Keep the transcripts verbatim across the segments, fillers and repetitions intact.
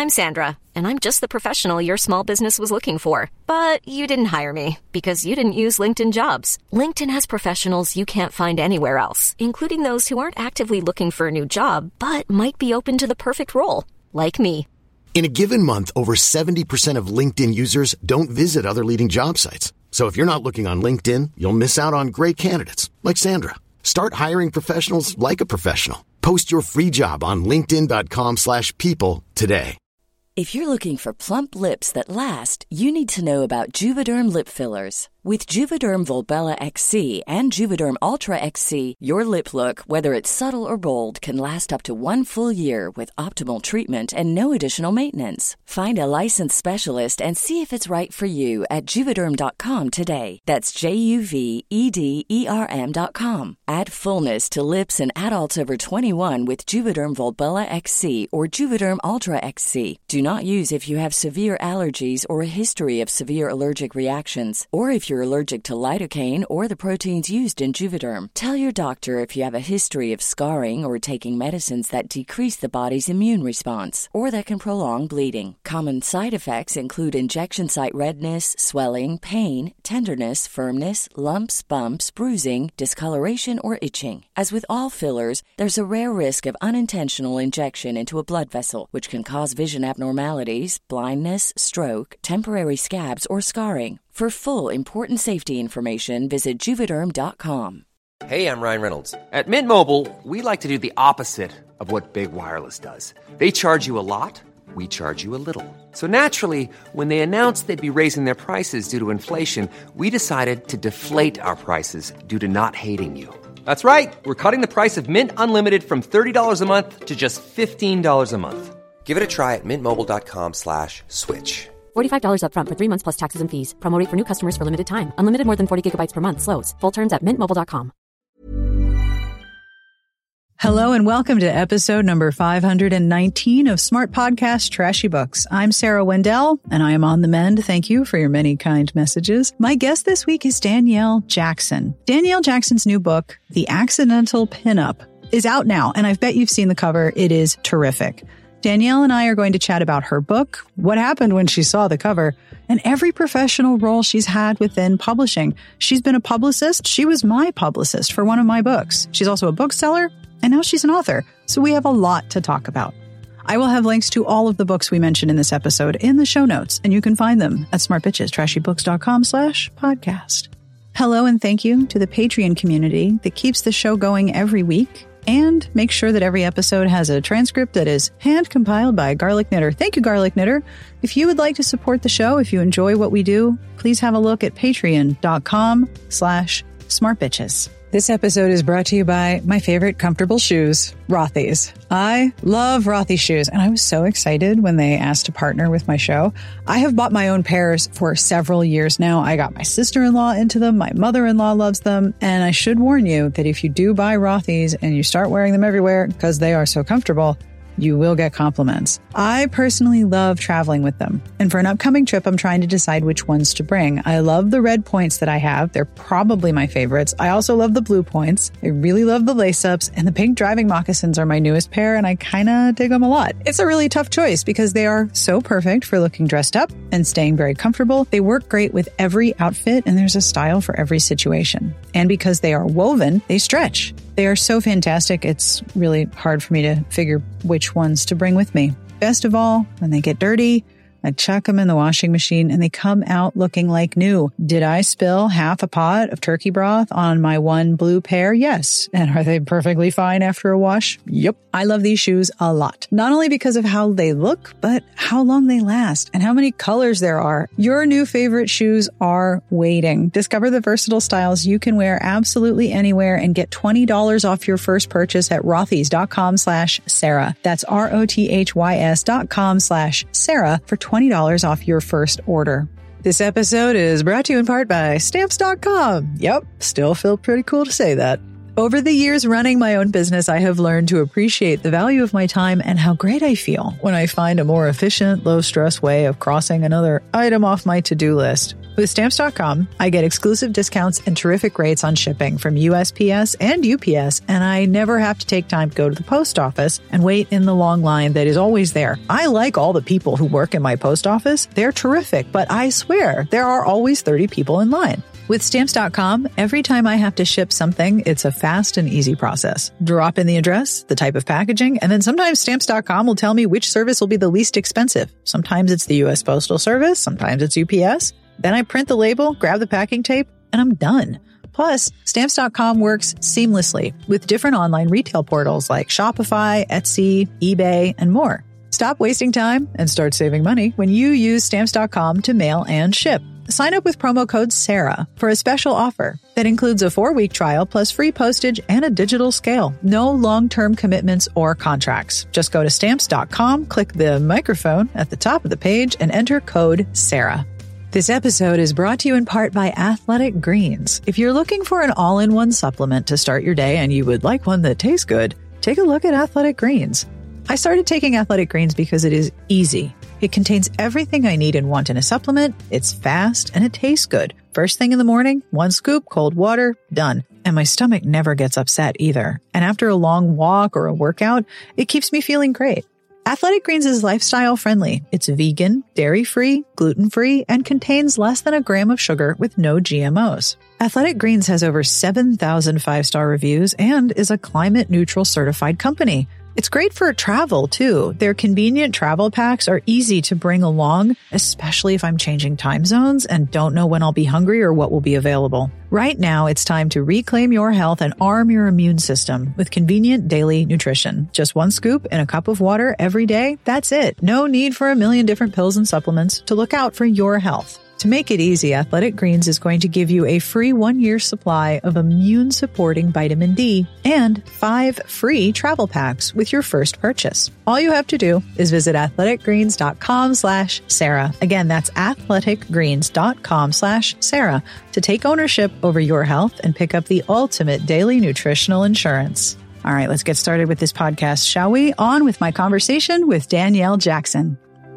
I'm Sandra, and I'm just the professional your small business was looking for. But you didn't hire me because you didn't use LinkedIn Jobs. LinkedIn has professionals you can't find anywhere else, including those who aren't actively looking for a new job, but might be open to the perfect role, like me. In a given month, over seventy percent of LinkedIn users don't visit other leading job sites. So if you're not looking on LinkedIn, you'll miss out on great candidates like Sandra. Start hiring professionals like a professional. Post your free job on linkedin.com slash people today. If you're looking for plump lips that last, you need to know about Juvederm lip fillers. With Juvederm Volbella X C and Juvederm Ultra X C, your lip look, whether it's subtle or bold, can last up to one full year with optimal treatment and no additional maintenance. Find a licensed specialist and see if it's right for you at Juvederm dot com today. That's J U V E D E R M dot com. Add fullness to lips in adults over twenty-one with Juvederm Volbella X C or Juvederm Ultra X C. Do not use if you have severe allergies or a history of severe allergic reactions, or if you're allergic to lidocaine or the proteins used in Juvederm. Tell your doctor if you have a history of scarring or taking medicines that decrease the body's immune response or that can prolong bleeding. Common side effects include injection site redness, swelling, pain, tenderness, firmness, lumps, bumps, bruising, discoloration, or itching. As with all fillers, there's a rare risk of unintentional injection into a blood vessel, which can cause vision abnormalities, blindness, stroke, temporary scabs, or scarring. For full, important safety information, visit Juvederm dot com. Hey, I'm Ryan Reynolds. At Mint Mobile, we like to do the opposite of what Big Wireless does. They charge you a lot, we charge you a little. So naturally, when they announced they'd be raising their prices due to inflation, we decided to deflate our prices due to not hating you. That's right. We're cutting the price of Mint Unlimited from thirty dollars a month to just fifteen dollars a month. Give it a try at mintmobile.com slash switch. forty-five dollars up front for three months plus taxes and fees. Promo rate for new customers for limited time. Unlimited more than forty gigabytes per month. Slows full terms at mint mobile dot com. Hello and welcome to episode number five hundred nineteen of Smart Podcast Trashy Books. I'm Sarah Wendell and I am on the mend. Thank you for your many kind messages. My guest this week is Danielle Jackson. Danielle Jackson's new book, The Accidental Pinup, is out now and I bet you've seen the cover. It is terrific. Danielle and I are going to chat about her book, what happened when she saw the cover, and every professional role she's had within publishing. She's been a publicist. She was my publicist for one of my books. She's also a bookseller, and now she's an author. So we have a lot to talk about. I will have links to all of the books we mentioned in this episode in the show notes, and you can find them at smartbitchestrashybooks.com slash podcast. Hello and thank you to the Patreon community that keeps the show going every week and make sure that every episode has a transcript that is hand-compiled by Garlic Knitter. Thank you, Garlic Knitter. If you would like to support the show, if you enjoy what we do, please have a look at patreon.com slash smartbitches. This episode is brought to you by my favorite comfortable shoes, Rothy's. I love Rothy's shoes, and I was so excited when they asked to partner with my show. I have bought my own pairs for several years now. I got my sister-in-law into them. My mother-in-law loves them. And I should warn you that if you do buy Rothy's and you start wearing them everywhere because they are so comfortable, you will get compliments. I personally love traveling with them. And for an upcoming trip, I'm trying to decide which ones to bring. I love the red points that I have. They're probably my favorites. I also love the blue points. I really love the lace-ups. And the pink driving moccasins are my newest pair, and I kind of dig them a lot. It's a really tough choice because they are so perfect for looking dressed up and staying very comfortable. They work great with every outfit, and there's a style for every situation. And because they are woven, they stretch. They are so fantastic, it's really hard for me to figure which ones to bring with me. Best of all, when they get dirty, I chuck them in the washing machine and they come out looking like new. Did I spill half a pot of turkey broth on my one blue pair? Yes. And are they perfectly fine after a wash? Yep. I love these shoes a lot. Not only because of how they look, but how long they last and how many colors there are. Your new favorite shoes are waiting. Discover the versatile styles you can wear absolutely anywhere and get twenty dollars off your first purchase at rothys.com slash Sarah. That's R-O-T-H-Y-S dot com slash Sarah for twenty dollars off your first order. This episode is brought to you in part by Stamps dot com. Yep, still feel pretty cool to say that. Over the years running my own business, I have learned to appreciate the value of my time and how great I feel when I find a more efficient, low-stress way of crossing another item off my to-do list. With Stamps dot com, I get exclusive discounts and terrific rates on shipping from U S P S and U P S, and I never have to take time to go to the post office and wait in the long line that is always there. I like all the people who work in my post office. They're terrific, but I swear there are always thirty people in line. With Stamps dot com, every time I have to ship something, it's a fast and easy process. Drop in the address, the type of packaging, and then sometimes Stamps dot com will tell me which service will be the least expensive. Sometimes it's the U S Postal Service, sometimes it's U P S. Then I print the label, grab the packing tape, and I'm done. Plus, Stamps dot com works seamlessly with different online retail portals like Shopify, Etsy, eBay, and more. Stop wasting time and start saving money when you use Stamps dot com to mail and ship. Sign up with promo code Sarah for a special offer that includes a four-week trial plus free postage and a digital scale. No long-term commitments or contracts. Just go to Stamps dot com, click the microphone at the top of the page, and enter code Sarah. This episode is brought to you in part by Athletic Greens. If you're looking for an all-in-one supplement to start your day and you would like one that tastes good, take a look at Athletic Greens. I started taking Athletic Greens because it is easy. It contains everything I need and want in a supplement. It's fast and it tastes good. First thing in the morning, one scoop, cold water, done. And my stomach never gets upset either. And after a long walk or a workout, it keeps me feeling great. Athletic Greens is lifestyle friendly. It's vegan, dairy-free, gluten-free, and contains less than a gram of sugar with no G M Os. Athletic Greens has over seven thousand five-star reviews and is a climate-neutral certified company. It's great for travel, too. Their convenient travel packs are easy to bring along, especially if I'm changing time zones and don't know when I'll be hungry or what will be available. Right now, it's time to reclaim your health and arm your immune system with convenient daily nutrition. Just one scoop in a cup of water every day. That's it. No need for a million different pills and supplements to look out for your health. To make it easy, Athletic Greens is going to give you a free one-year supply of immune-supporting vitamin D and five free travel packs with your first purchase. All you have to do is visit athleticgreens.com slash Sarah. Again, that's athleticgreens.com slash Sarah to take ownership over your health and pick up the ultimate daily nutritional insurance. All right, let's get started with this podcast, shall we? On with my conversation with Danielle Jackson.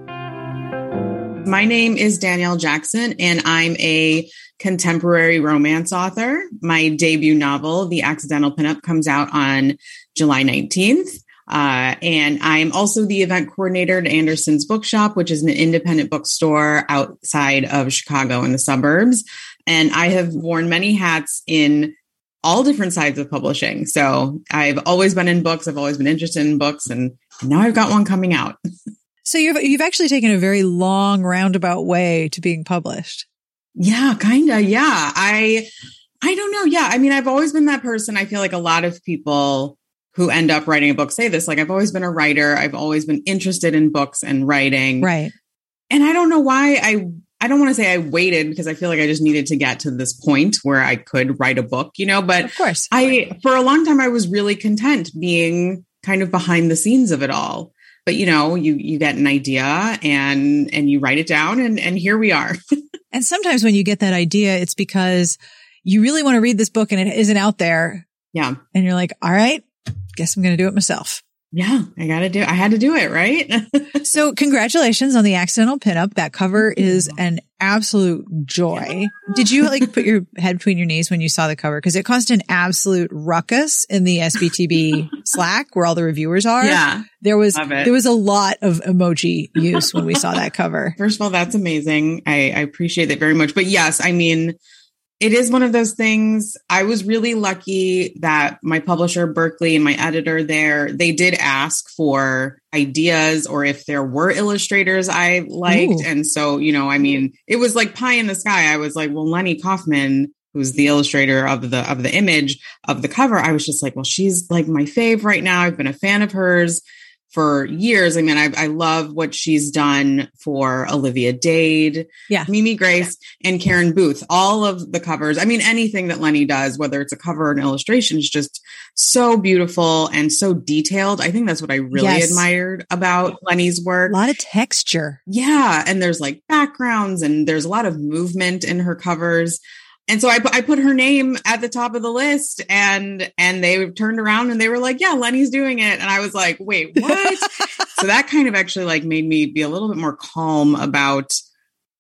My name is Danielle Jackson, and I'm a contemporary romance author. My debut novel, The Accidental Pinup, comes out on July nineteenth. Uh, and I'm also the event coordinator at Anderson's Bookshop, which is an independent bookstore outside of Chicago in the suburbs. And I have worn many hats in all different sides of publishing. So I've always been in books. I've always been interested in books. And now I've got one coming out. So you've you've actually taken a very long roundabout way to being published. Yeah, kind of. Yeah. I I don't know. Yeah. I mean, I've always been that person. I feel like a lot of people who end up writing a book say this, like, I've always been a writer. I've always been interested in books and writing. Right. And I don't know why I I don't want to say I waited, because I feel like I just needed to get to this point where I could write a book, you know, but of course, I, for a long time, I was really content being kind of behind the scenes of it all. But, you know, you, you get an idea and, and you write it down, and, and here we are. And sometimes when you get that idea, it's because you really want to read this book and it isn't out there. Yeah. And you're like, all right, guess I'm going to do it myself. Yeah, I got to do, I had to do it. Right. So congratulations on The Accidental Pinup. That cover is an absolute joy. Did you like put your head between your knees when you saw the cover? Because it caused an absolute ruckus in the S B T B Slack where all the reviewers are. Yeah. There was, there was a lot of emoji use when we saw that cover. First of all, that's amazing. I, I appreciate that very much. But yes, I mean, it is one of those things. I was really lucky that my publisher, Berkeley, and my editor there, they did ask for ideas or if there were illustrators I liked. Ooh. And so, you know, I mean, it was like pie in the sky. I was like, well, Lenny Kaufman, who's the illustrator of the, of the image of the cover, I was just like, well, she's like my fave right now. I've been a fan of hers for years. I mean, I, I love what she's done for Olivia Dade, yeah. Mimi Grace, yeah. and Karen Booth. All of the covers. I mean, anything that Lenny does, whether it's a cover or an illustration, is just so beautiful and so detailed. I think that's what I really yes. admired about Lenny's work. A lot of texture. Yeah. And there's like backgrounds and there's a lot of movement in her covers. And so I, I put her name at the top of the list, and, and they turned around and they were like, yeah, Lenny's doing it. And I was like, wait, what? So that kind of actually like made me be a little bit more calm about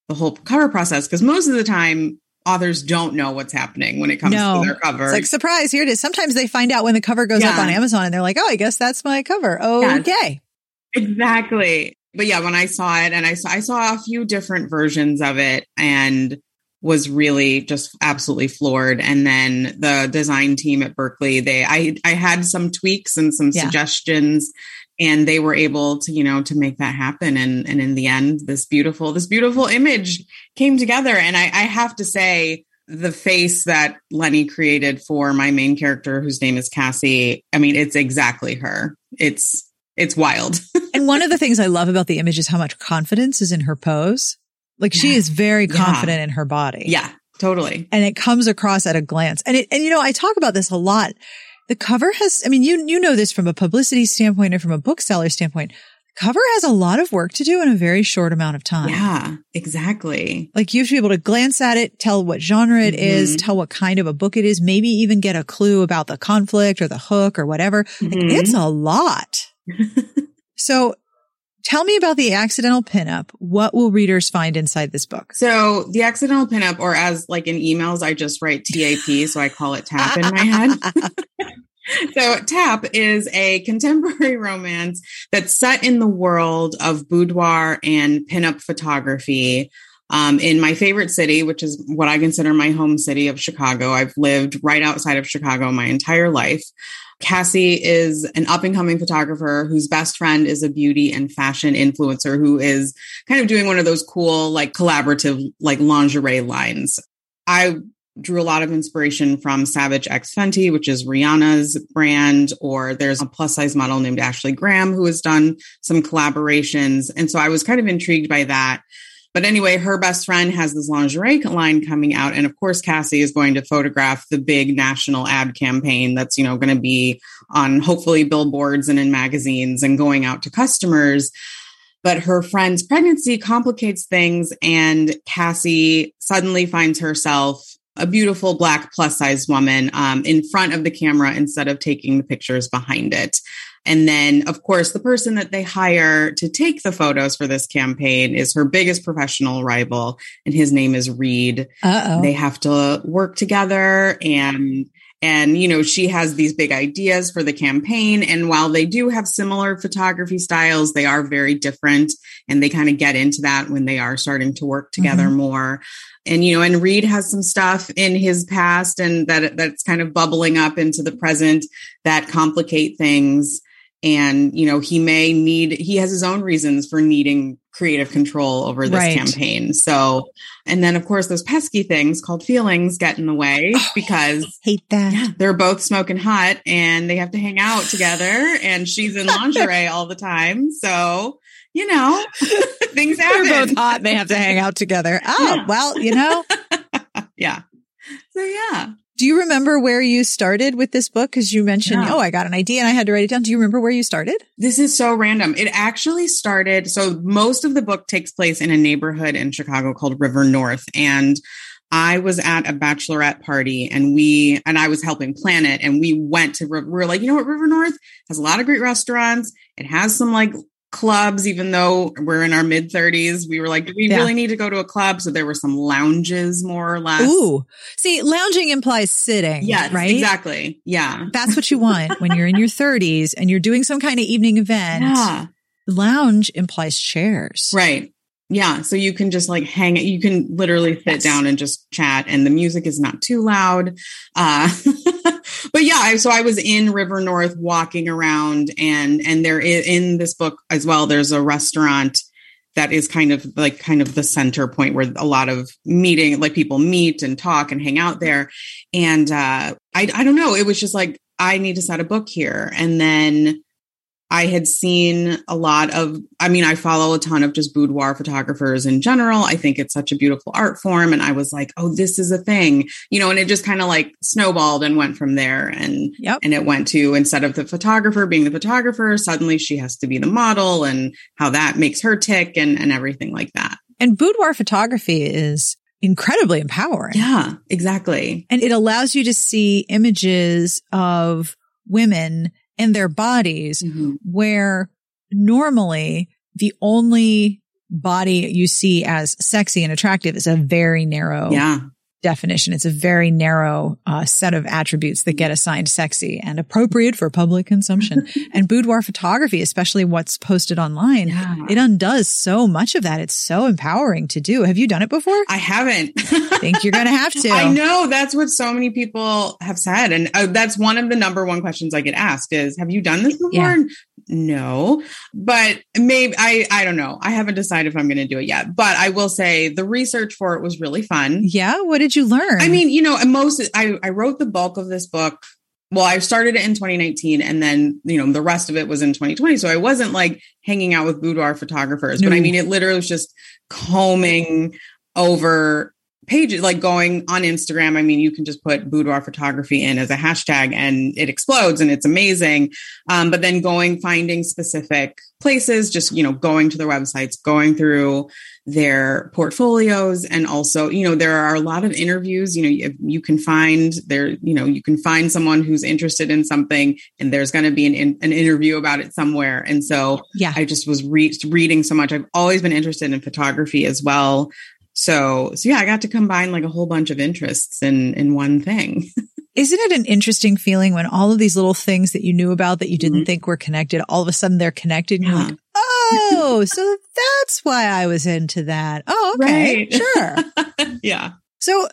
the whole cover process. Because most of the time, authors don't know what's happening when it comes no. to their cover. It's like, surprise, here it is. Sometimes they find out when the cover goes yeah. up on Amazon and they're like, oh, I guess that's my cover. Okay. Yes, exactly. But yeah, when I saw it and I saw, I saw a few different versions of it and was really just absolutely floored. And then the design team at Berkley, they, I, I had some tweaks and some yeah. suggestions, and they were able to, you know, to make that happen. And, and in the end, this beautiful, this beautiful image came together. And I, I have to say, the face that Lenny created for my main character, whose name is Cassie, I mean, it's exactly her. It's, it's wild. And one of the things I love about the image is how much confidence is in her pose. Like she is very confident yeah. in her body. Yeah, totally. And it comes across at a glance. And it, and you know, I talk about this a lot. The cover has, I mean, you, you know this from a publicity standpoint and from a bookseller standpoint. The cover has a lot of work to do in a very short amount of time. Yeah, exactly. Like you have to be able to glance at it, tell what genre it mm-hmm. is, tell what kind of a book it is, maybe even get a clue about the conflict or the hook or whatever. Mm-hmm. Like, it's a lot. So tell me about the accidental pinup. What will readers find inside this book? So the accidental pinup, or as like in emails, I just write T A P. So I call it TAP in my head. So TAP is a contemporary romance that's set in the world of boudoir and pinup photography. Um, in my favorite city, which is what I consider my home city of Chicago. I've lived right outside of Chicago my entire life. Cassie is an up-and-coming photographer whose best friend is a beauty and fashion influencer who is kind of doing one of those cool, like collaborative, like lingerie lines. I drew a lot of inspiration from Savage X Fenty, which is Rihanna's brand, or there's a plus-size model named Ashley Graham who has done some collaborations. And so I was kind of intrigued by that. But anyway, her best friend has this lingerie line coming out. And of course, Cassie is going to photograph the big national ad campaign that's, you know, going to be on hopefully billboards and in magazines and going out to customers. But her friend's pregnancy complicates things. And Cassie suddenly finds herself a beautiful Black plus size woman um, in front of the camera instead of taking the pictures behind it. And then, of course, the person that they hire to take the photos for this campaign is her biggest professional rival, and his name is Reed. Uh-oh. They have to work together, and, and, you know, she has these big ideas for the campaign. And while they do have similar photography styles, they are very different, and they kind of get into that when they are starting to work together mm-hmm. more. And, you know, and Reed has some stuff in his past and that that's kind of bubbling up into the present that complicate things. And, you know, he may need, he has his own reasons for needing creative control over this right. campaign. So, and then of course, those pesky things called feelings get in the way oh, because I hate that. Yeah, they're both smoking hot and they have to hang out together, and she's in lingerie all the time. So, you know, things happen. They're both hot and they have to hang out together. Oh, yeah. Well, you know. Yeah. So, yeah. Do you remember where you started with this book? Because you mentioned, yeah. oh, I got an idea and I had to write it down. Do you remember where you started? This is so random. It actually started. So most of the book takes place in a neighborhood in Chicago called River North. And I was at a bachelorette party and we, and I was helping plan it. And we went to, we were like, you know what? River North has a lot of great restaurants. It has some like clubs, even though we're in our mid thirties, we were like, do we yeah. really need to go to a club? So there were some lounges, more or less. Ooh, see, lounging implies sitting. Yes, right? Exactly. Yeah. That's what you want when you're in your thirties and you're doing some kind of evening event. Yeah. Lounge implies chairs. Right. Yeah. So you can just like hang, you can literally sit yes. down and just chat, and the music is not too loud. Uh, but yeah, I, so I was in River North walking around, and, and there is in this book as well, there's a restaurant that is kind of like kind of the center point where a lot of meeting, like people meet and talk and hang out there. And, uh, I, I don't know. It was just like, I need to set a book here. And then I had seen a lot of, I mean, I follow a ton of just boudoir photographers in general. I think it's such a beautiful art form. And I was like, oh, this is a thing, you know, and it just kind of like snowballed and went from there. And, yep. and it went to, instead of the photographer being the photographer, suddenly she has to be the model, and how that makes her tick and, and everything like that. And boudoir photography is incredibly empowering. Yeah, exactly. And it allows you to see images of women and their bodies mm-hmm. where normally the only body you see as sexy and attractive is a very narrow yeah. definition. It's a very narrow uh, set of attributes that get assigned sexy and appropriate for public consumption. And boudoir photography, especially what's posted online, yeah. it undoes so much of that. It's so empowering to do. Have you done it before? I haven't. I think you're going to have to. I know. That's what so many people have said. And uh, that's one of the number one questions I get asked is, have you done this before? Yeah. No, but maybe I, I don't know. I haven't decided if I'm going to do it yet, but I will say the research for it was really fun. Yeah. What did you learn? I mean, you know, most, I, I wrote the bulk of this book. Well, I started it in twenty nineteen and then, you know, the rest of it was in twenty twenty. So I wasn't like hanging out with boudoir photographers, no. but I mean, it literally was just combing over pages, like going on Instagram. I mean, you can just put boudoir photography in as a hashtag and it explodes and it's amazing. Um, but then going, finding specific places, just, you know, going to their websites, going through their portfolios. And also, you know, there are a lot of interviews, you know, you, you can find there, you know, you can find someone who's interested in something and there's going to be an, in, an interview about it somewhere. And so yeah. I just was re- reading so much. I've always been interested in photography as well. So, so yeah, I got to combine like a whole bunch of interests in, in one thing. Isn't it an interesting feeling when all of these little things that you knew about that you didn't mm-hmm. think were connected, all of a sudden they're connected and yeah. you're like, oh, so that's why I was into that. Oh, okay. Right. Sure. Yeah. So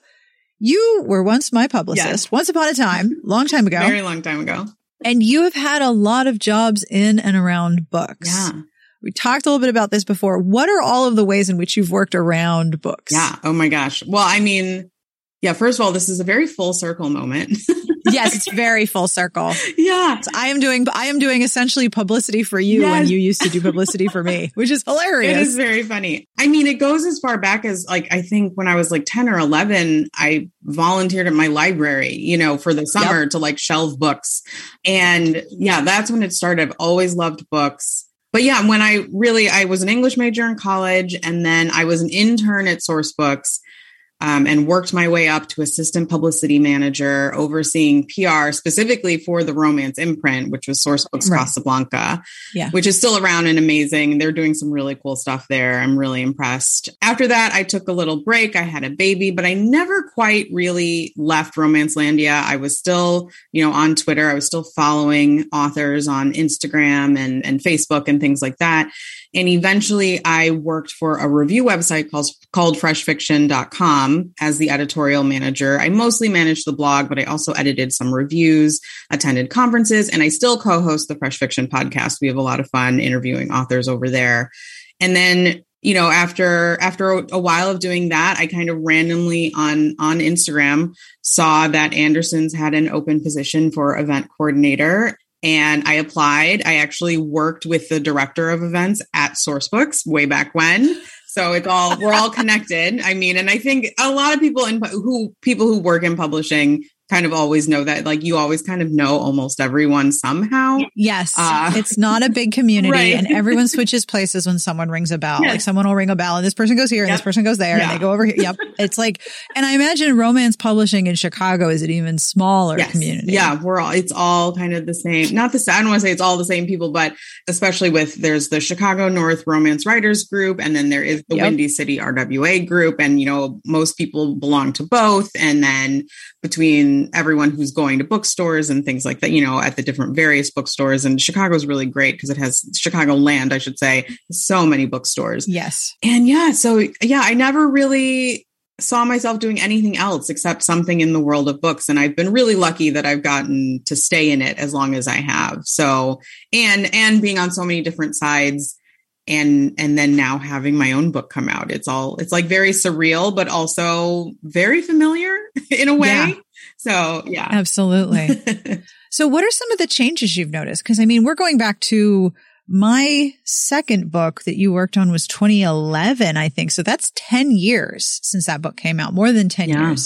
you were once my publicist, yes. once upon a time, long time ago. Very long time ago. And you have had a lot of jobs in and around books. Yeah. We talked a little bit about this before. What are all of the ways in which you've worked around books? Yeah. Oh my gosh. Well, I mean, yeah, first of all, this is a very full circle moment. Yes, it's very full circle. Yeah. So I am doing, I am doing essentially publicity for you yes. when you used to do publicity for me, which is hilarious. It is very funny. I mean, it goes as far back as like, I think when I was like ten or eleven, I volunteered at my library, you know, for the summer yep. to like shelve books. And yeah, that's when it started. I've always loved books. But yeah, when I really, I was an English major in college and then I was an intern at Sourcebooks um, and worked my way up to assistant publicity manager, overseeing P R specifically for the romance imprint, which was Sourcebooks right. Casablanca, yeah. which is still around and amazing. They're doing some really cool stuff there. I'm really impressed. After that, I took a little break. I had a baby, but I never quite really left Romancelandia. I was still, you know, on Twitter. I was still following authors on Instagram and, and Facebook and things like that. And eventually I worked for a review website called, called fresh fiction dot com as the editorial manager. I mostly managed the blog, but I also edited some reviews, attended conferences, and I still co-host the Fresh Fiction podcast. We have a lot of fun interviewing authors over there. And then, you know, after, after a while of doing that, I kind of randomly on, on Instagram saw that Anderson's had an open position for event coordinator. And I applied. I actually worked with the director of events at Sourcebooks way back when. So it's all, we're all connected. I mean, and I think a lot of people in who, people who work in publishing kind of always know that, like, you always kind of know almost everyone somehow. Yes. Uh, it's not a big community right. and everyone switches places when someone rings a bell. Yes. Like someone will ring a bell and this person goes here and yep. this person goes there yeah. and they go over here. Yep. It's like, and I imagine romance publishing in Chicago is an even smaller yes. community. Yeah. We're all, it's all kind of the same. Not the, I don't want to say it's all the same people, but especially with, there's the Chicago North Romance Writers Group. And then there is the yep. Windy City R W A group. And, you know, most people belong to both. And then between everyone who's going to bookstores and things like that, you know, at the different various bookstores. And Chicago is really great because it has Chicagoland, I should say, so many bookstores. Yes. And yeah, so yeah, I never really saw myself doing anything else except something in the world of books. And I've been really lucky that I've gotten to stay in it as long as I have. So, and, and being on so many different sides and, and then now having my own book come out, it's all, it's like very surreal, but also very familiar in a way. Yeah. So yeah, absolutely. So what are some of the changes you've noticed? Because I mean, we're going back to my second book that you worked on was twenty eleven, I think. So that's ten years since that book came out, more than ten yeah. years.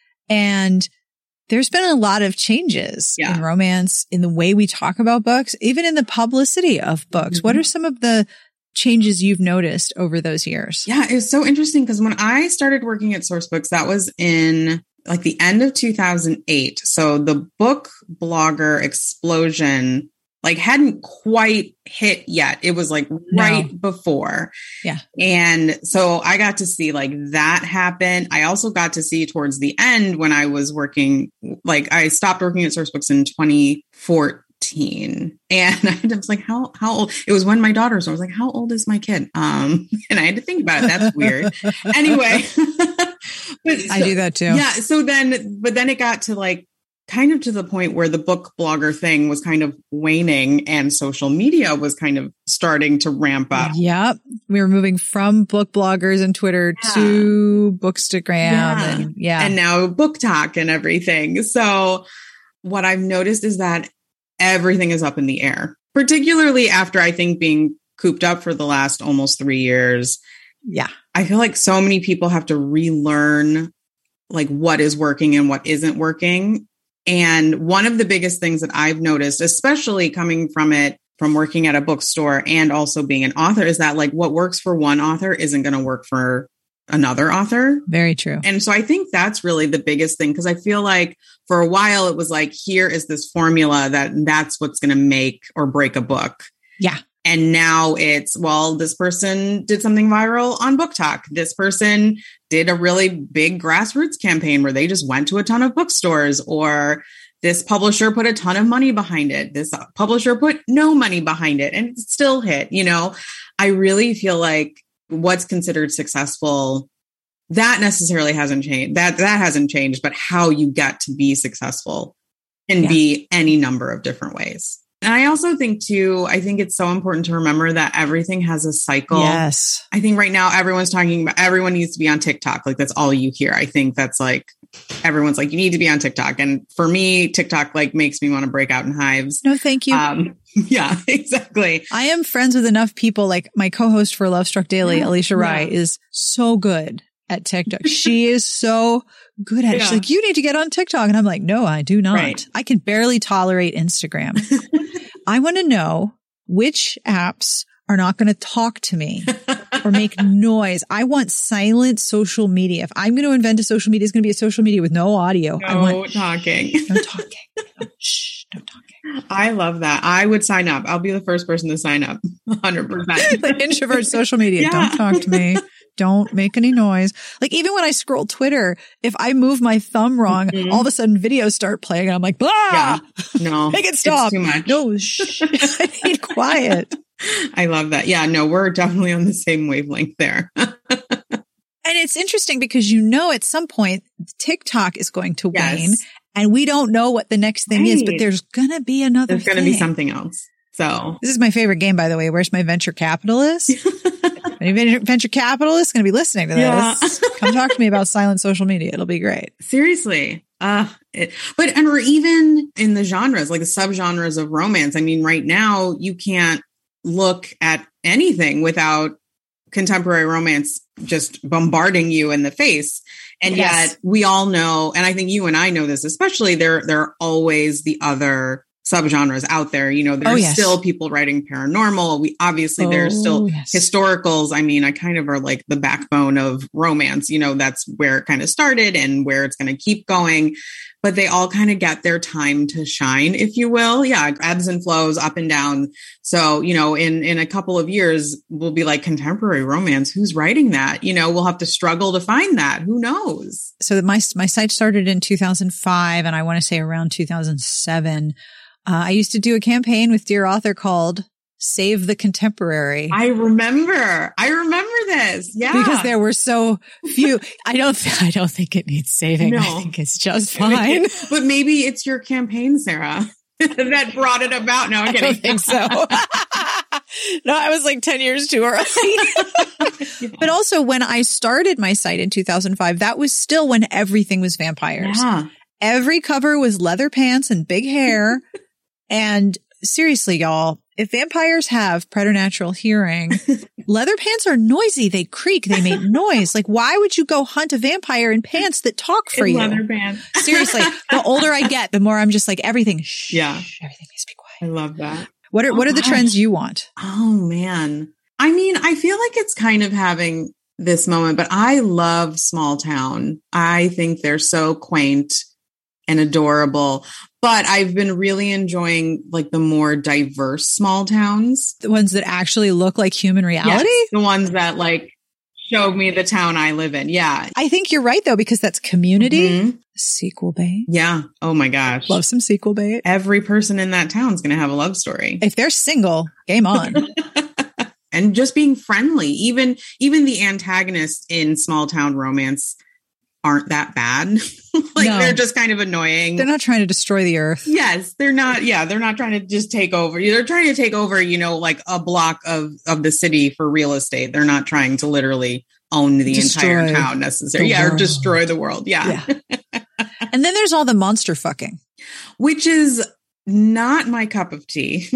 And there's been a lot of changes yeah. in romance, in the way we talk about books, even in the publicity of books. Mm-hmm. What are some of the changes you've noticed over those years? Yeah, it was so interesting because when I started working at Sourcebooks, that was in like the end of two thousand eight. So the book blogger explosion like hadn't quite hit yet. It was like right No. before. Yeah. And so I got to see like that happen. I also got to see towards the end when I was working, like I stopped working at Sourcebooks in twenty fourteen. And I was like, how, how old? It was when my daughter was, I was like, how old is my kid? Um, and I had to think about it. That's weird. Anyway. But I so, do that too. Yeah. So then, but then it got to like, kind of to the point where the book blogger thing was kind of waning and social media was kind of starting to ramp up. Yep. We were moving from book bloggers and Twitter Yeah. to Bookstagram Yeah. and yeah. And now Book Talk and everything. So what I've noticed is that everything is up in the air, particularly after I think being cooped up for the last almost three years. yeah. I feel like so many people have to relearn like what is working and what isn't working. And one of the biggest things that I've noticed, especially coming from it, from working at a bookstore and also being an author, is that like what works for one author isn't going to work for another author. Very true. And so I think that's really the biggest thing, because I feel like for a while it was like, here is this formula that that's what's going to make or break a book. Yeah. And now it's, well, this person did something viral on Book Talk. This person did a really big grassroots campaign where they just went to a ton of bookstores, or this publisher put a ton of money behind it. This publisher put no money behind it and it still hit. You know, I really feel like what's considered successful, that necessarily hasn't changed. That, that hasn't changed, but how you get to be successful can Yeah. be any number of different ways. And I also think too, I think it's so important to remember that everything has a cycle. Yes. I think right now everyone's talking about, everyone needs to be on TikTok. Like that's all you hear. I think that's like, everyone's like, you need to be on TikTok. And for me, TikTok like makes me want to break out in hives. No, thank you. Um, yeah, exactly. I am friends with enough people, like my co-host for Love Struck Daily, Yeah. Alicia Rye, Yeah. is so good at TikTok. She is so good at it. She's Yeah. like, you need to get on TikTok. And I'm like, no, I do not. Right. I can barely tolerate Instagram. I want to know which apps are not going to talk to me or make noise. I want silent social media. If I'm going to invent a social media, it's going to be a social media with no audio. No I want talking. no talking. No, shh, no talking. I love that. I would sign up. I'll be the first person to sign up. one hundred percent. The introvert social media. Yeah. Don't talk to me. Don't make any noise. Like even when I scroll Twitter, if I move my thumb wrong, Mhm. all of a sudden videos start playing and I'm like, blah, Yeah. No, make it stop. It's too much. No, shh. I need quiet. I love that. Yeah, no, we're definitely on the same wavelength there. And it's interesting because you know at some point TikTok is going to Yes. wane and we don't know what the next thing is, but Right. there's going to be another There's going to be thing. something else. So This is my favorite game, by the way. Where's my venture capitalist? Any venture venture capitalist going to be listening to Yeah. this? Come talk to me about silent social media. It'll be great. seriously, uh, it, but, and or even in the genres, like the subgenres of romance. I mean, right now you can't look at anything without contemporary romance just bombarding you in the face. And Yes. yet we all know, and I think you and I know this, especially there, there are always the other subgenres out there. You know, there's Oh, yes. still people writing paranormal. We obviously, there's Oh, still yes. historicals. I mean, I kind of are like the backbone of romance. You know, that's where it kind of started and where it's going to keep going. But they all kind of get their time to shine, if you will. Yeah, ebbs and flows, up and down. So, you know, in, in a couple of years, we'll be like contemporary romance. Who's writing that? You know, we'll have to struggle to find that. Who knows? So my, my site started in two thousand five and I want to say around two thousand seven. Uh, I used to do a campaign with Dear Author called Save the Contemporary. I remember. I remember this. Yeah. Because there were so few. I don't, th- I don't think it needs saving. No. I think it's just fine. But maybe it's your campaign, Sarah, that brought it about. No, I'm I kidding. don't think so. No, I was like ten years too early. But also when I started my site in two thousand five, that was still when everything was vampires. Yeah. Every cover was leather pants and big hair. And seriously, y'all, if vampires have preternatural hearing, leather pants are noisy. They creak. They make noise. Like, why would you go hunt a vampire in pants that talk for In you? leather band. Seriously, the older I get, the more I'm just like, everything, shh, Yeah. everything needs to be I quiet. love that. What are, Oh, what are the gosh. trends you want? Oh man. I mean, I feel like it's kind of having this moment, but I love small town. I think they're so quaint and adorable. But I've been really enjoying like the more diverse small towns. The ones that actually look like human reality? Yes, the ones that like showed me the town I live in. Yeah. I think you're right though, because that's Community. Mm-hmm. Sequel bait. Yeah. Oh my gosh. Love some sequel bait. Every person in that town is going to have a love story. If they're single, game on. And just being friendly. Even, even the antagonists in small town romance aren't that bad. Like no. They're just kind of annoying. They're not trying to destroy the earth. Yes, they're not. Yeah, they're not trying to just take over. They're trying to take over, you know, like a block of, of the city for real estate. They're not trying to literally own the destroy entire town necessarily. Yeah, world. Or destroy the world. Yeah. yeah. And then there's all the monster fucking. Which is not my cup of tea.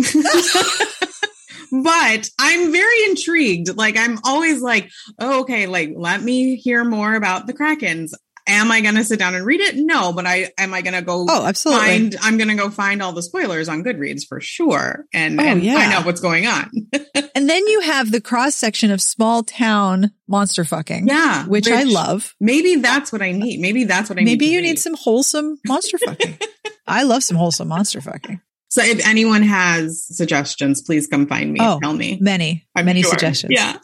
But I'm very intrigued. Like, I'm always like, oh, okay, like, let me hear more about the Krakens. Am I going to sit down and read it? No, but I am I going to go oh, absolutely. find, I'm going to go find all the spoilers on Goodreads for sure. And, oh, and yeah. find out what's going on. And then you have the cross section of small town monster fucking. Yeah. Which, which I love. Maybe that's what I need. Maybe that's what I maybe need. Maybe you read. need some wholesome monster fucking. I love some wholesome monster fucking. So if anyone has suggestions, please come find me oh, and tell me. Many, I'm many sure. suggestions. Yeah.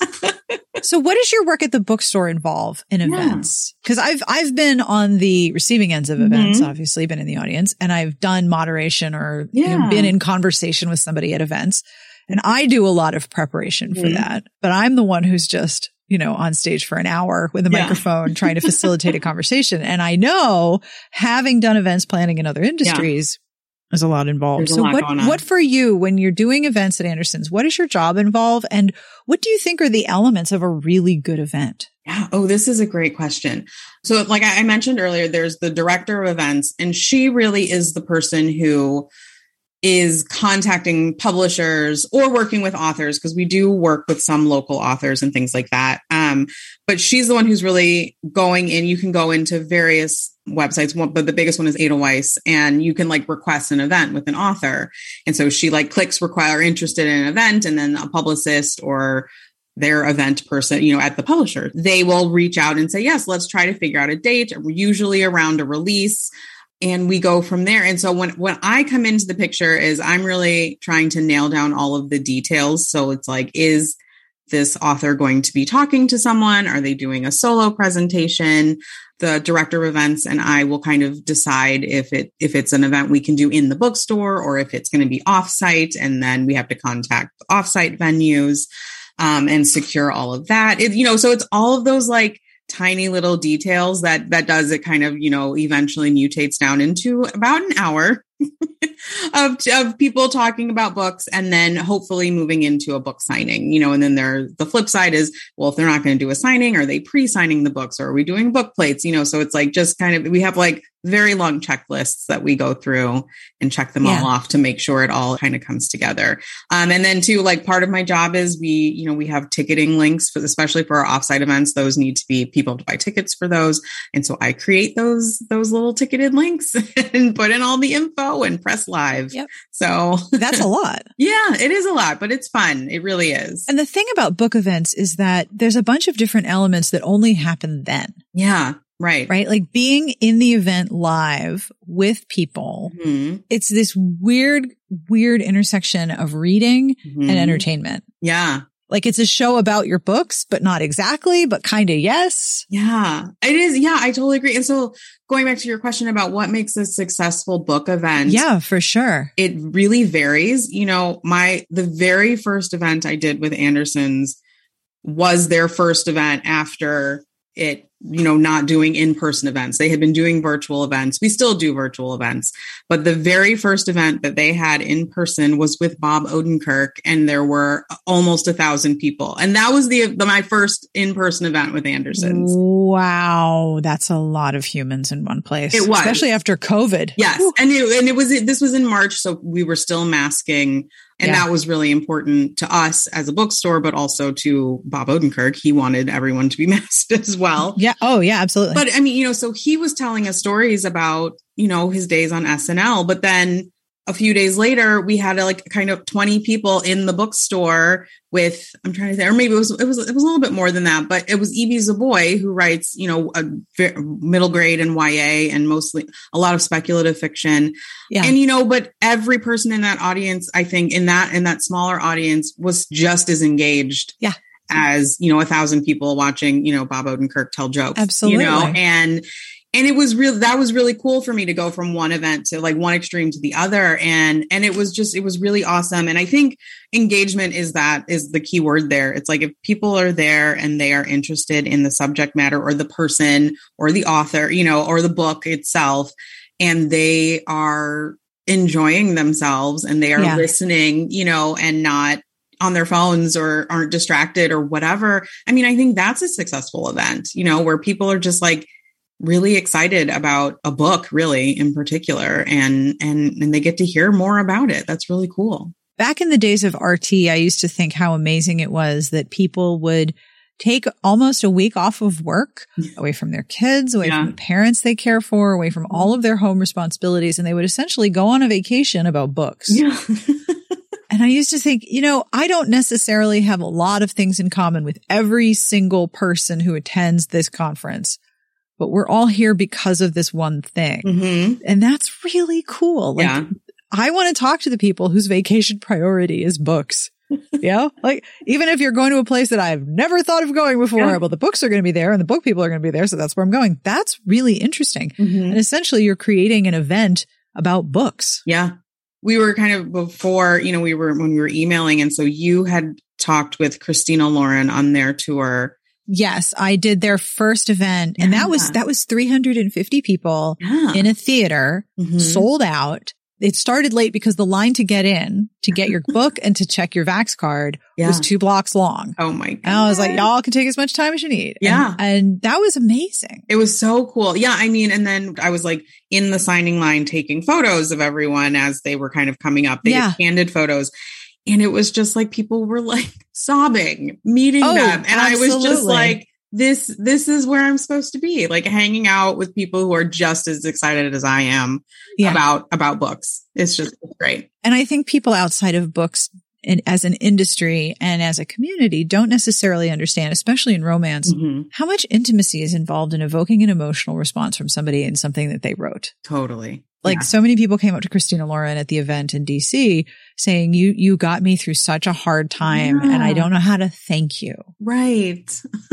So what does your work at the bookstore involve in events? Because yeah. I've I've been on the receiving ends of events, mm-hmm. obviously been in the audience, and I've done moderation or yeah. you know, been in conversation with somebody at events. And I do a lot of preparation for mm-hmm. that. But I'm the one who's just, you know, on stage for an hour with a yeah. microphone trying to facilitate a conversation. And I know, having done events planning in other industries, yeah. there's a lot involved. There's so lot what, what for you, when you're doing events at Anderson's, what does your job involve? And what do you think are the elements of a really good event? Yeah. Oh, this is a great question. So like I mentioned earlier, there's the director of events, and she really is the person who is contacting publishers or working with authors, because we do work with some local authors and things like that. Um, but she's the one who's really going in. You can go into various websites, but the biggest one is Edelweiss, and you can like request an event with an author. And so she like clicks require interested in an event, and then a publicist or their event person, you know, at the publisher, they will reach out and say, yes, let's try to figure out a date, usually around a release. And we go from there. And so when, when I come into the picture is I'm really trying to nail down all of the details. So it's like, is this author going to be talking to someone? Are they doing a solo presentation? The director of events and I will kind of decide if it, if it's an event we can do in the bookstore or if it's going to be offsite. And then we have to contact offsite venues, um, and secure all of that. It, you know, so it's all of those like tiny little details that, that does it kind of, you know, eventually mutates down into about an hour of, of people talking about books and then hopefully moving into a book signing, you know, and then there, the flip side is, well, if they're not going to do a signing, are they pre-signing the books or are we doing book plates? You know, so it's like, just kind of, we have like very long checklists that we go through and check them yeah. all off to make sure it all kind of comes together. Um, and then too, like part of my job is we, you know, we have ticketing links for, especially for our offsite events. Those need to be people to buy tickets for those. And so I create those, those little ticketed links and put in all the info and press live. Yep. So that's a lot. Yeah, it is a lot, but it's fun. It really is. And the thing about book events is that there's a bunch of different elements that only happen then. Yeah. Right. Right. Like being in the event live with people. Mm-hmm. It's this weird, weird intersection of reading mm-hmm. and entertainment. Yeah. Like it's a show about your books, but not exactly, but kind of yes. Yeah, it is. Yeah, I totally agree. And so going back to your question about what makes a successful book event. Yeah, for sure. It really varies. You know, my, the very first event I did with Anderson's was their first event after it, you know, not doing in-person events. They had been doing virtual events. We still do virtual events, but the very first event that they had in person was with Bob Odenkirk, and there were almost a thousand people. And that was the, the my first in-person event with Anderson's. Wow. That's a lot of humans in one place. It was. Especially after COVID. Yes. Woo. And it, and it was, this was in March. So we were still masking. And yeah. that was really important to us as a bookstore, but also to Bob Odenkirk. He wanted everyone to be masked as well. Yeah. Oh, yeah, absolutely. But I mean, you know, so he was telling us stories about, you know, his days on S N L, but then a few days later, we had like kind of twenty people in the bookstore with, I'm trying to think, or maybe it was, it was, it was a little bit more than that, but it was Evie Zaboy, who writes, you know, a middle grade and Y A and mostly a lot of speculative fiction. Yeah. And, you know, but every person in that audience, I think in that, in that smaller audience was just as engaged. Yeah. As, you know, a thousand people watching, you know, Bob Odenkirk tell jokes. Absolutely. You know, and, And it was real, that was really cool for me to go from one event to like one extreme to the other. And, and it was just, it was really awesome. And I think engagement is that is the key word there. It's like, if people are there and they are interested in the subject matter or the person or the author, you know, or the book itself, and they are enjoying themselves and they are yeah. listening, you know, and not on their phones or aren't distracted or whatever. I mean, I think that's a successful event, you know, where people are just like, really excited about a book, really in particular, and and and they get to hear more about it. That's really cool. Back in the days of R T, I used to think how amazing it was that people would take almost a week off of work, away from their kids, away yeah. from the parents they care for, away from all of their home responsibilities, and they would essentially go on a vacation about books. Yeah. And I used to think, you know, I don't necessarily have a lot of things in common with every single person who attends this conference, but we're all here because of this one thing. Mm-hmm. And that's really cool. Like, yeah. I want to talk to the people whose vacation priority is books. Yeah. Like, even if you're going to a place that I've never thought of going before, yeah. well, the books are going to be there and the book people are going to be there. So that's where I'm going. That's really interesting. Mm-hmm. And essentially you're creating an event about books. Yeah. We were kind of before, you know, we were, when we were emailing. And so you had talked with Christina Lauren on their tour. Yes, I did their first event, and yeah. that was, that was three hundred fifty people yeah. in a theater, mm-hmm. sold out. It started late because the line to get in, to get your book and to check your Vax card yeah. was two blocks long. Oh my God. And I was like, y'all can take as much time as you need. Yeah. And, and that was amazing. It was so cool. Yeah. I mean, and then I was like in the signing line taking photos of everyone as they were kind of coming up. They yeah. had candid photos. And it was just like people were like sobbing, meeting oh, them. And absolutely. I was just like, this, this is where I'm supposed to be, like hanging out with people who are just as excited as I am yeah. about, about books. It's just great. And I think people outside of books in, as an industry and as a community don't necessarily understand, especially in romance, mm-hmm. how much intimacy is involved in evoking an emotional response from somebody in something that they wrote. Totally. Like yeah. so many people came up to Christina Lauren at the event in D C saying, you, you got me through such a hard time yeah. and I don't know how to thank you. Right.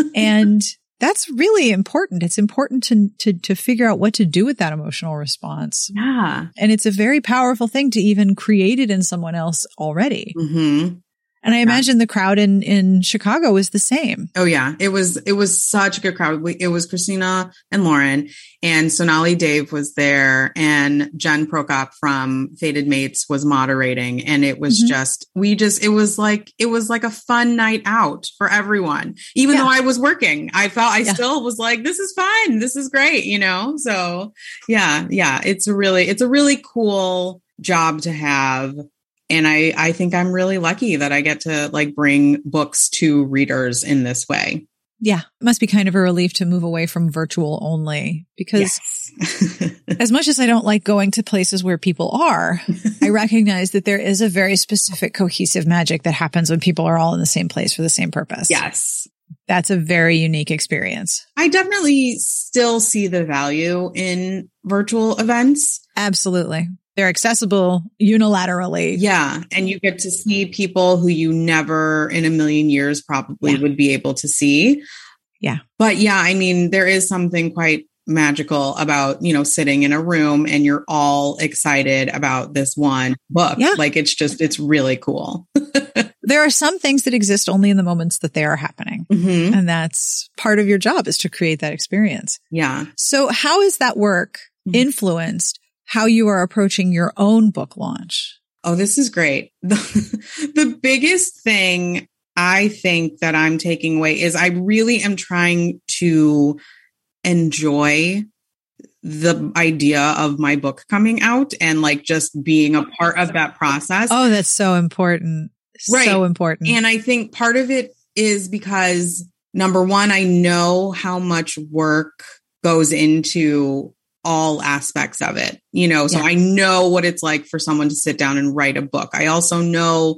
And that's really important. It's important to, to, to figure out what to do with that emotional response. Yeah. And it's a very powerful thing to even create it in someone else already. Mm-hmm. And I yeah. imagine the crowd in, in Chicago is the same. Oh yeah. It was, it was such a good crowd. We, it was Christina and Lauren, and Sonali Dave was there, and Jen Prokop from Fated Mates was moderating. And it was mm-hmm. just, we just, it was like, it was like a fun night out for everyone. Even yeah. though I was working, I felt, I yeah. still was like, this is fun. This is great. You know? So yeah, yeah, it's a really, it's a really cool job to have. And I, I think I'm really lucky that I get to like bring books to readers in this way. Yeah. It must be kind of a relief to move away from virtual only, because yes. as much as I don't like going to places where people are, I recognize that there is a very specific cohesive magic that happens when people are all in the same place for the same purpose. Yes. That's a very unique experience. I definitely still see the value in virtual events. Absolutely. They're accessible unilaterally. Yeah. And you get to see people who you never in a million years probably yeah. would be able to see. Yeah. But yeah, I mean, there is something quite magical about, you know, sitting in a room and you're all excited about this one book. Yeah. Like it's just, it's really cool. There are some things that exist only in the moments that they are happening. Mm-hmm. And that's part of your job, is to create that experience. Yeah. So how has that work mm-hmm. influenced how you are approaching your own book launch? Oh, this is great. The, the biggest thing I think that I'm taking away is I really am trying to enjoy the idea of my book coming out and like just being a part of that process. Oh, that's so important. Right. So important. And I think part of it is because, number one, I know how much work goes into all aspects of it, you know, so Yeah. I know what it's like for someone to sit down and write a book. I also know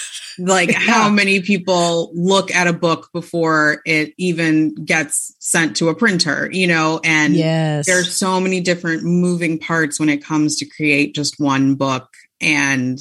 like Yeah. how many people look at a book before it even gets sent to a printer, you know, and Yes. there's so many different moving parts when it comes to create just one book. And,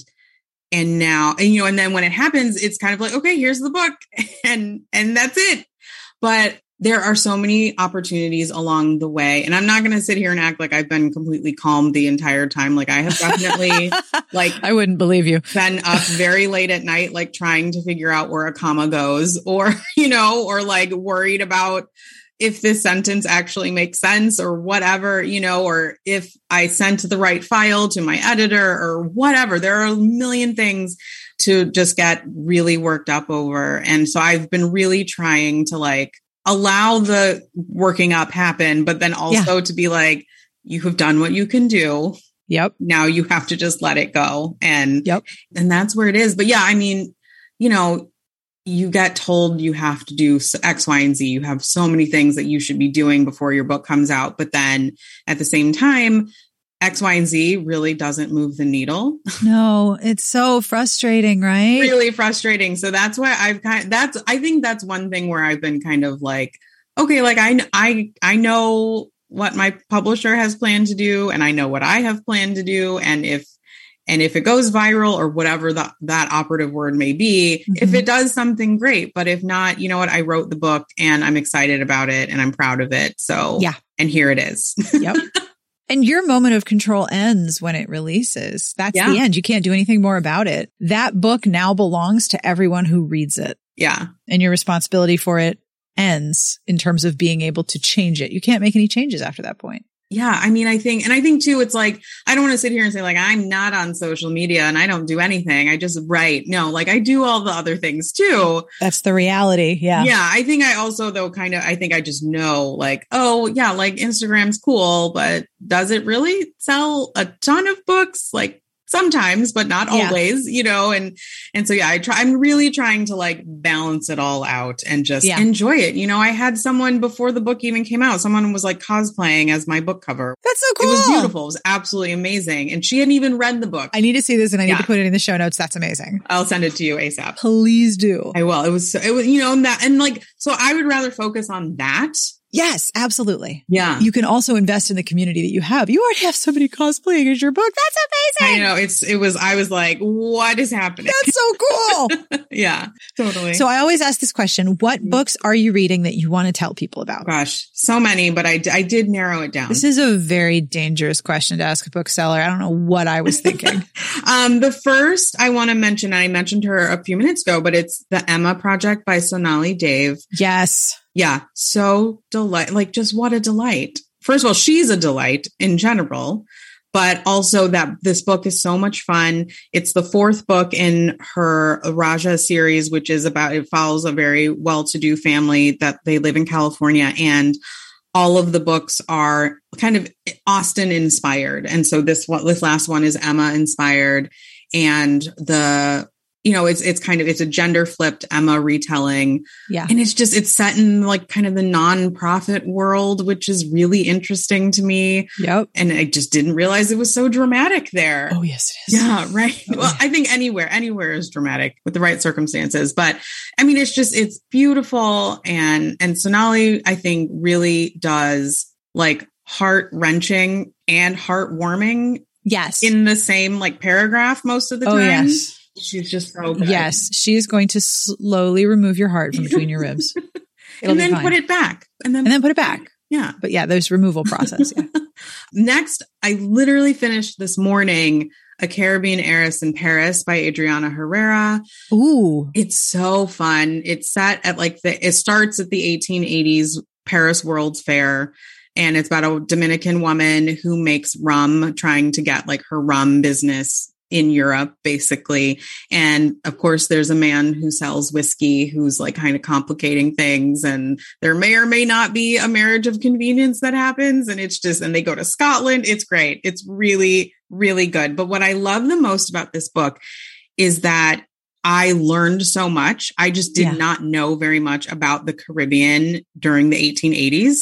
and now, and, you know, and then when it happens, it's kind of like, okay, here's the book and, and that's it. But there are so many opportunities along the way. And I'm not going to sit here and act like I've been completely calm the entire time. Like I have definitely like, I wouldn't believe you. been up very late at night, like trying to figure out where a comma goes or, you know, or like worried about if this sentence actually makes sense or whatever, you know, or if I sent the right file to my editor or whatever. There are a million things to just get really worked up over. And so I've been really trying to like, allow the working up happen, but then also yeah. to be like, you have done what you can do. Yep. Now you have to just let it go. And, yep. and that's where it is. But yeah, I mean, you know, you get told you have to do X, Y, and Z. You have so many things that you should be doing before your book comes out. But then at the same time, X, Y, and Z really doesn't move the needle. No, it's so frustrating, right? Really frustrating. So that's why I've kind of, that's, I think that's one thing where I've been kind of like, okay, like I, I, I know what my publisher has planned to do and I know what I have planned to do. And if, and if it goes viral or whatever that, that operative word may be, mm-hmm. if it does something great, but if not, you know what, I wrote the book and I'm excited about it and I'm proud of it. So yeah. And here it is. Yep. And your moment of control ends when it releases. That's yeah. the end. You can't do anything more about it. That book now belongs to everyone who reads it. Yeah. And your responsibility for it ends in terms of being able to change it. You can't make any changes after that point. Yeah. I mean, I think, and I think too, it's like, I don't want to sit here and say like, I'm not on social media and I don't do anything. I just write. No, like I do all the other things too. That's the reality. Yeah. Yeah. I think I also though kind of, I think I just know like, oh yeah, like Instagram's cool, but does it really sell a ton of books? Like sometimes, but not yeah. always, you know? And, and so, yeah, I try, I'm really trying to like balance it all out and just yeah. enjoy it. You know, I had someone before the book even came out, someone was like cosplaying as my book cover. That's so cool. It was beautiful. It was absolutely amazing. And she hadn't even read the book. I need to see this and I need yeah. to put it in the show notes. That's amazing. I'll send it to you ASAP. Please do. I will. It was, it was, you know, and that, and like, so I would rather focus on that. Yes, absolutely. Yeah. You can also invest in the community that you have. You already have somebody cosplaying as your book. That's amazing. I know. It's, it was, I was like, what is happening? That's so cool. Yeah, totally. So I always ask this question. What books are you reading that you want to tell people about? Gosh, so many, but I, I did narrow it down. This is a very dangerous question to ask a bookseller. I don't know what I was thinking. um, the first I want to mention, and I mentioned her a few minutes ago, but it's The Emma Project by Sonali Dev. Yes. Yeah. So delight, like just what a delight. First of all, she's a delight in general, but also that this book is so much fun. It's the fourth book in her Raja series, which is about, it follows a very well-to-do family that they live in California. And all of the books are kind of Austen inspired. And so this one, this last one is Emma inspired. And the You know, it's, it's kind of, it's a gender flipped Emma retelling. Yeah. And it's just, it's set in like kind of the nonprofit world, which is really interesting to me. Yep. And I just didn't realize it was so dramatic there. Oh, yes, it is. Yeah. Right. Oh, well, yeah. I think anywhere, anywhere is dramatic with the right circumstances. But I mean, it's just, it's beautiful. And, and Sonali, I think really does like heart wrenching and heartwarming. Yes. In the same like paragraph most of the oh, time. Yes. She's just so good. Yes, she is going to slowly remove your heart from between your ribs. and then put it back. And then, and then put it back. Yeah. But yeah, there's removal process. Yeah. Next, I literally finished this morning A Caribbean Heiress in Paris by Adriana Herrera. Ooh. It's so fun. It's set at like the, it starts at the eighteen eighties Paris World's Fair. And it's about a Dominican woman who makes rum, trying to get like her rum business in Europe, basically. And of course, there's a man who sells whiskey who's like kind of complicating things. And there may or may not be a marriage of convenience that happens. And it's just, and they go to Scotland. It's great. It's really, really good. But what I love the most about this book is that I learned so much. I just did yeah. not know very much about the Caribbean during the eighteen eighties.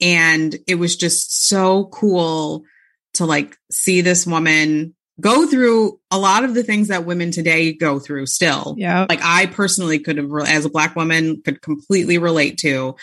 And it was just so cool to like see this woman go through a lot of the things that women today go through still. Yeah. Like I personally could have, as a Black woman, could completely relate to.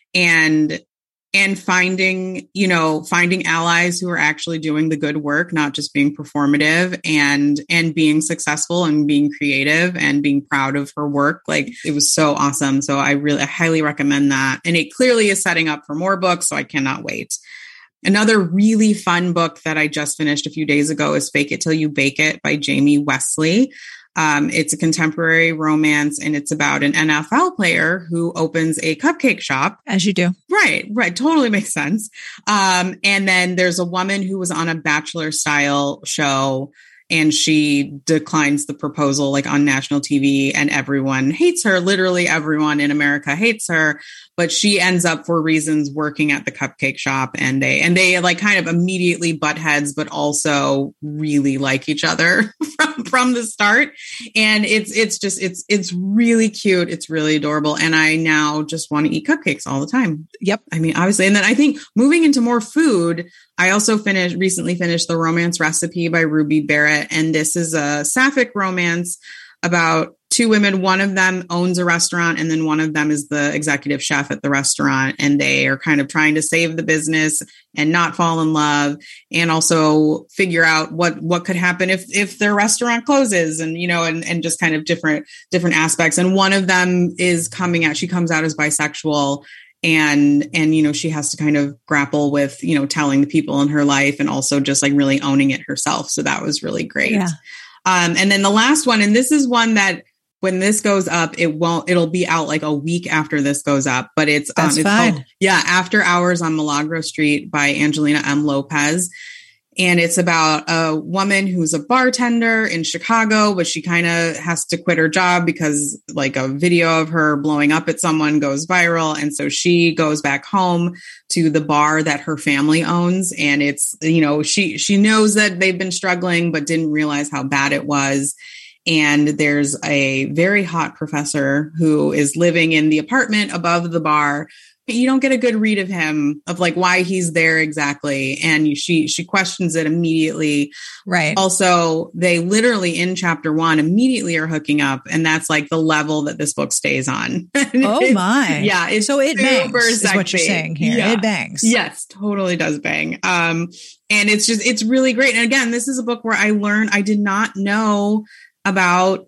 And And finding, you know, finding allies who are actually doing the good work, not just being performative, and and being successful and being creative and being proud of her work. Like it was so awesome. So I really I highly recommend that. And it clearly is setting up for more books. So I cannot wait. Another really fun book that I just finished a few days ago is Fake It Till You Bake It by Jamie Wesley. Um, it's a contemporary romance, and it's about an N F L player who opens a cupcake shop. As you do. Right, right. Totally makes sense. Um, and then there's a woman who was on a Bachelor style show, and she declines the proposal like on national T V, and everyone hates her. Literally everyone in America hates her, but she ends up, for reasons, working at the cupcake shop, and they, and they like kind of immediately butt heads, but also really like each other from, from the start. And it's, it's just, it's, it's really cute. It's really adorable. And I now just want to eat cupcakes all the time. Yep. I mean, obviously. And then I think moving into more food, I also finished, recently finished The Romance Recipe by Ruby Barrett. And this is a sapphic romance about two women. One of them owns a restaurant, and then one of them is the executive chef at the restaurant. And they are kind of trying to save the business and not fall in love, and also figure out what, what could happen if, if their restaurant closes, and, you know, and, and just kind of different, different aspects. And one of them is coming out, she comes out as bisexual. And, and, you know, she has to kind of grapple with, you know, telling the people in her life, and also just like really owning it herself. So that was really great. Yeah. Um, and then the last one, and this is one that when this goes up, it won't, it'll be out like a week after this goes up, but it's, um, That's it's fine. called, yeah, After Hours on Milagro Street by Angelina M. Lopez. And it's about a woman who's a bartender in Chicago, but she kind of has to quit her job because like a video of her blowing up at someone goes viral. And so she goes back home to the bar that her family owns. And it's, you know, she, she knows that they've been struggling, but didn't realize how bad it was. And there's a very hot professor who is living in the apartment above the bar. You don't get a good read of him, of like why he's there exactly. And she, she questions it immediately. Right. Also, they literally in chapter one immediately are hooking up. And that's like the level that this book stays on. Oh my. Yeah. It's so it bangs sexy. Is what you're saying here. Yeah. It bangs. Yes, totally does bang. Um, and it's just, it's really great. And again, this is a book where I learned, I did not know about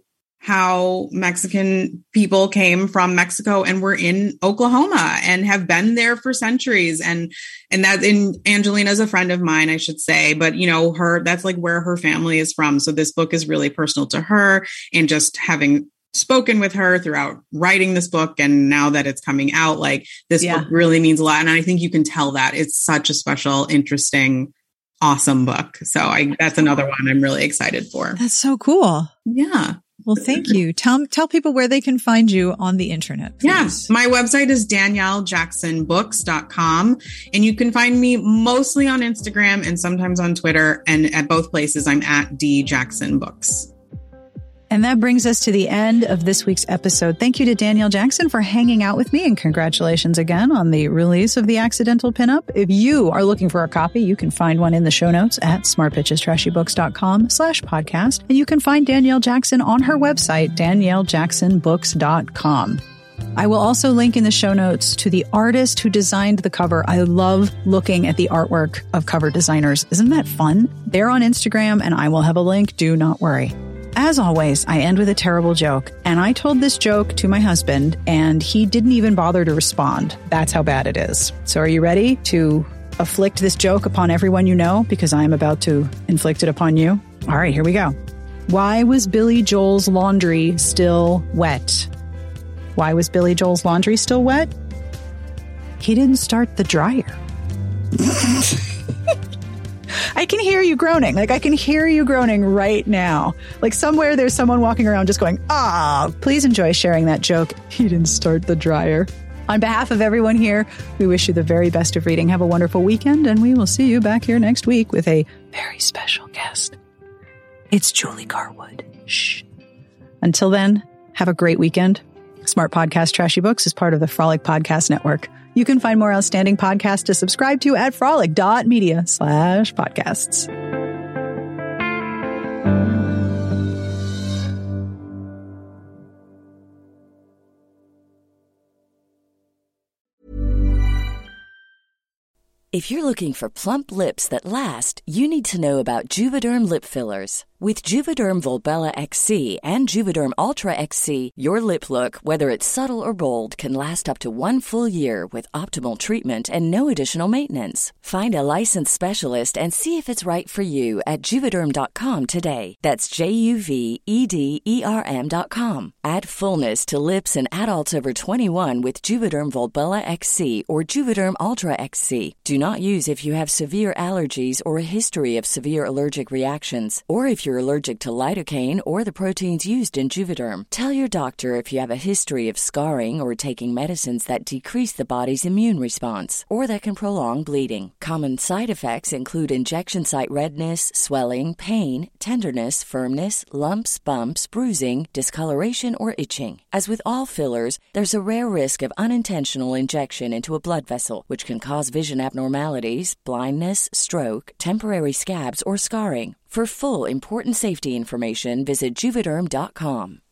how Mexican people came from Mexico and were in Oklahoma and have been there for centuries. And, and that in Angelina's a friend of mine, I should say, but you know, her, that's like where her family is from. So this book is really personal to her, and just having spoken with her throughout writing this book, and now that it's coming out, like this yeah. book really means a lot. And I think you can tell that it's such a special, interesting, awesome book. So I, that's another one I'm really excited for. That's so cool. Yeah. Well, thank you. Tell tell people where they can find you on the internet, please. Yes. My website is danielle jackson books dot com. And you can find me mostly on Instagram and sometimes on Twitter. And at both places, I'm at D Jackson Books. And that brings us to the end of this week's episode. Thank you to Danielle Jackson for hanging out with me, and congratulations again on the release of The Accidental Pinup. If you are looking for a copy, you can find one in the show notes at smart pitches trashy books dot com slash podcast. And you can find Danielle Jackson on her website, danielle jackson books dot com. I will also link in the show notes to the artist who designed the cover. I love looking at the artwork of cover designers. Isn't that fun? They're on Instagram, and I will have a link. Do not worry. As always, I end with a terrible joke, and I told this joke to my husband, and he didn't even bother to respond. That's how bad it is. So are you ready to afflict this joke upon everyone you know? Because I'm about to inflict it upon you. All right, here we go. Why was Billy Joel's laundry still wet? Why was Billy Joel's laundry still wet? He didn't start the dryer. I can hear you groaning. Like, I can hear you groaning right now. Like, somewhere there's someone walking around just going, ah, please enjoy sharing that joke. He didn't start the dryer. On behalf of everyone here, we wish you the very best of reading. Have a wonderful weekend, and we will see you back here next week with a very special guest. It's Julie Garwood. Shh. Until then, have a great weekend. Smart Podcast Trashy Books is part of the Frolic Podcast Network. You can find more outstanding podcasts to subscribe to at frolic.media slash podcasts. If you're looking for plump lips that last, you need to know about Juvederm lip fillers. With Juvederm Volbella X C and Juvederm Ultra X C, your lip look, whether it's subtle or bold, can last up to one full year with optimal treatment and no additional maintenance. Find a licensed specialist and see if it's right for you at Juvederm dot com today. That's J U V E D E R M dot com. Add fullness to lips in adults over twenty-one with Juvederm Volbella X C or Juvederm Ultra X C. Do not use if you have severe allergies or a history of severe allergic reactions, or if you're allergic to lidocaine or the proteins used in Juvederm. Tell your doctor if you have a history of scarring or taking medicines that decrease the body's immune response or that can prolong bleeding. Common side effects include injection site redness, swelling, pain, tenderness, firmness, lumps, bumps, bruising, discoloration, or itching. As with all fillers, there's a rare risk of unintentional injection into a blood vessel, which can cause vision abnormalities, blindness, stroke, temporary scabs, or scarring. For full, important safety information, visit Juvederm dot com.